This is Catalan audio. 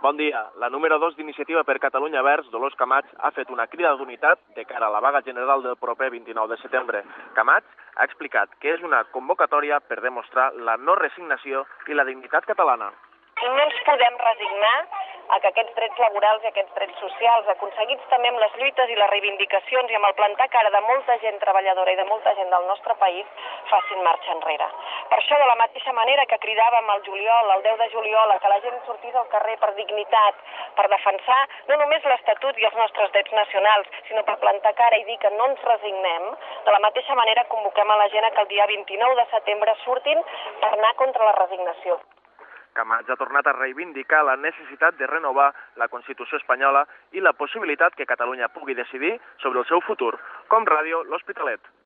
Bon dia. La número 2 d'Iniciativa per Catalunya Verds, Dolors Camats, ha fet una crida d'unitat de cara a la vaga general del proper 29 de setembre. Camats ha explicat que és una convocatòria per demostrar la no resignació i la dignitat catalana. I no ens podem resignar a que aquests drets laborals i aquests drets socials, aconseguits també amb les lluites i les reivindicacions i amb el plantar cara de molta gent treballadora i de molta gent del nostre país, facin marxa enrere. Per això, de la mateixa manera que cridàvem al juliol, el 10 de juliol, que la gent sortís al carrer per dignitat, per defensar no només l'Estatut i els nostres drets nacionals, sinó per plantar cara i dir que no ens resignem, de la mateixa manera convoquem a la gent que el dia 29 de setembre surtin per anar contra la resignació. Camats ha tornat a reivindicar la necessitat de renovar la Constitució espanyola i la possibilitat que Catalunya pugui decidir sobre el seu futur. Com Ràdio, l'Hospitalet.